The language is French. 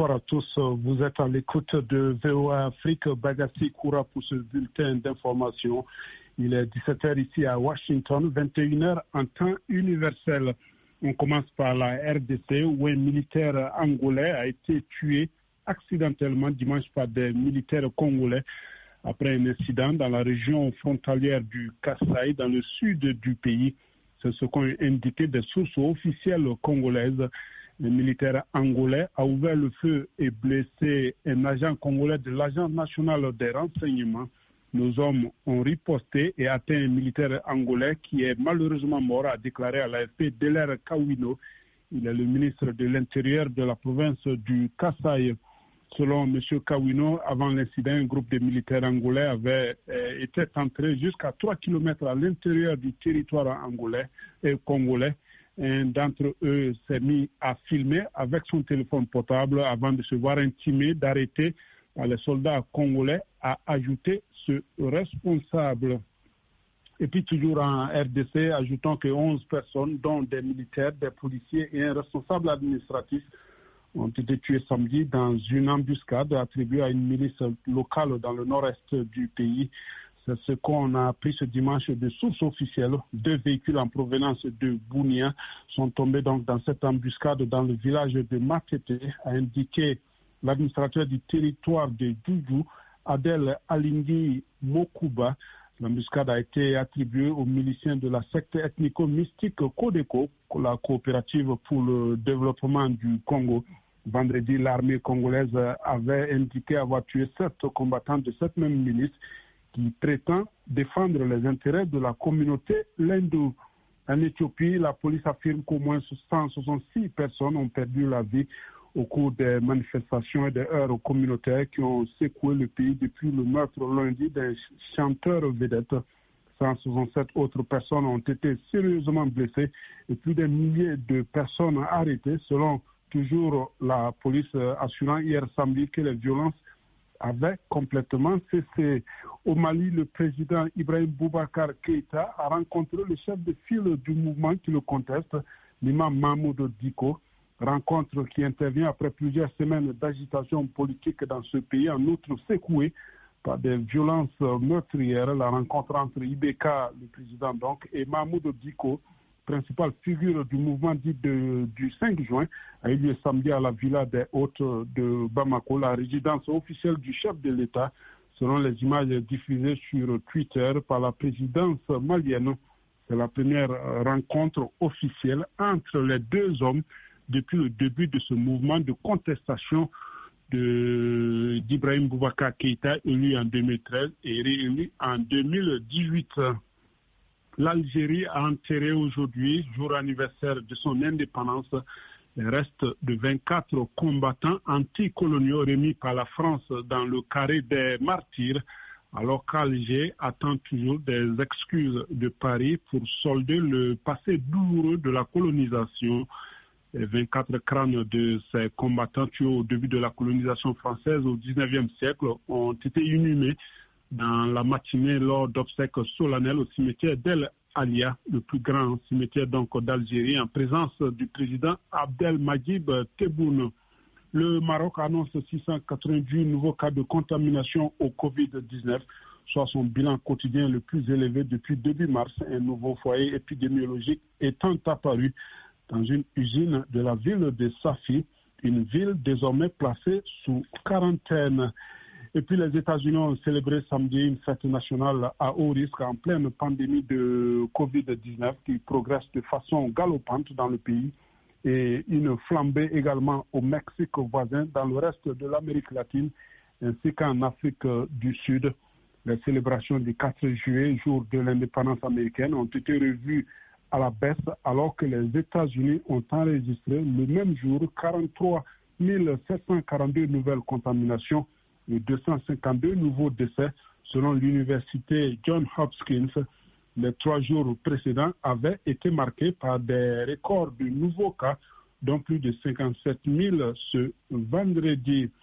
bonsoir à tous. Vous êtes à l'écoute de VOA Afrique. Bagassi Koura pour ce bulletin d'information. Il est 17h ici à Washington, 21h en temps universel. On commence par la RDC où un militaire angolais a été tué accidentellement dimanche par des militaires congolais après un incident dans la région frontalière du Kasaï, dans le sud du pays. C'est ce qu'ont indiqué des sources officielles congolaises. Le militaire angolais a ouvert le feu et blessé un agent congolais de l'Agence nationale des renseignements. Nos hommes ont riposté et atteint un militaire angolais qui est malheureusement mort, a déclaré à l'AFP Deler Kawino. Il est le ministre de l'Intérieur de la province du Kasaï. Selon M. Kawino, avant l'incident, un groupe de militaires angolais avait été entré jusqu'à 3 km à l'intérieur du territoire angolais et congolais. Un d'entre eux s'est mis à filmer avec son téléphone portable avant de se voir intimé d'arrêter par les soldats congolais, a ajouté ce responsable. Et puis toujours en RDC, ajoutons que 11 personnes, dont des militaires, des policiers et un responsable administratif, ont été tués samedi dans une embuscade attribuée à une milice locale dans le nord-est du pays. C'est ce qu'on a appris ce dimanche de sources officielles. 2 véhicules en provenance de Bounia sont tombés donc dans cette embuscade dans le village de Matete, a indiqué l'administrateur du territoire de Djoudjou, Adel Alingui Mokuba. L'embuscade a été attribuée aux miliciens de la secte ethnico-mystique Codeco, la coopérative pour le développement du Congo. Vendredi, l'armée congolaise avait indiqué avoir tué 7 combattants de cette même milice qui prétend défendre les intérêts de la communauté lindou. En Éthiopie, la police affirme qu'au moins 166 personnes ont perdu la vie au cours des manifestations et des heurts communautaires qui ont secoué le pays depuis le meurtre lundi d'un chanteur vedette. 167 autres personnes ont été sérieusement blessées et plus d'un millier de personnes arrêtées, selon toujours la police, assurant hier samedi que les violences avaient complètement cessé. Au Mali, le président Ibrahim Boubacar Keïta a rencontré le chef de file du mouvement qui le conteste, l'imam Mahmoud Diko. Rencontre qui intervient après plusieurs semaines d'agitation politique dans ce pays, en outre secouée par des violences meurtrières. La rencontre entre Ibeka, le président donc, et Mahmoud Diko, principale figure du mouvement dit du 5 juin, a eu lieu samedi à la Villa des Hôtes de Bamako, la résidence officielle du chef de l'État, selon les images diffusées sur Twitter par la présidence malienne. C'est la première rencontre officielle entre les deux hommes depuis le début de ce mouvement de contestation d'Ibrahim Boubacar Keïta, élu en 2013 et réélu en 2018. L'Algérie a enterré aujourd'hui, jour anniversaire de son indépendance, les restes de 24 combattants anticoloniaux remis par la France dans le carré des martyrs, alors qu'Alger attend toujours des excuses de Paris pour solder le passé douloureux de la colonisation. Les 24 crânes de ces combattants tués au début de la colonisation française au XIXe siècle ont été inhumés dans la matinée lors d'obsèques solennelles au cimetière d'El Alia, le plus grand cimetière donc d'Algérie, en présence du président Abdelmadjid Tebboune. Le Maroc annonce 688 nouveaux cas de contamination au Covid-19, soit son bilan quotidien le plus élevé depuis début mars. Un nouveau foyer épidémiologique étant apparu dans une usine de la ville de Safi, une ville désormais placée sous quarantaine. Et puis les États-Unis ont célébré samedi une fête nationale à haut risque en pleine pandémie de Covid-19 qui progresse de façon galopante dans le pays, et une flambée également au Mexique voisin, dans le reste de l'Amérique latine ainsi qu'en Afrique du Sud. Les célébrations du 4 juillet, jour de l'indépendance américaine, ont été revues à la baisse alors que les États-Unis ont enregistré le même jour 43 742 nouvelles contaminations et 252 nouveaux décès selon l'université Johns Hopkins. Les 3 jours précédents avaient été marqués par des records de nouveaux cas, dont plus de 57 000 ce vendredi.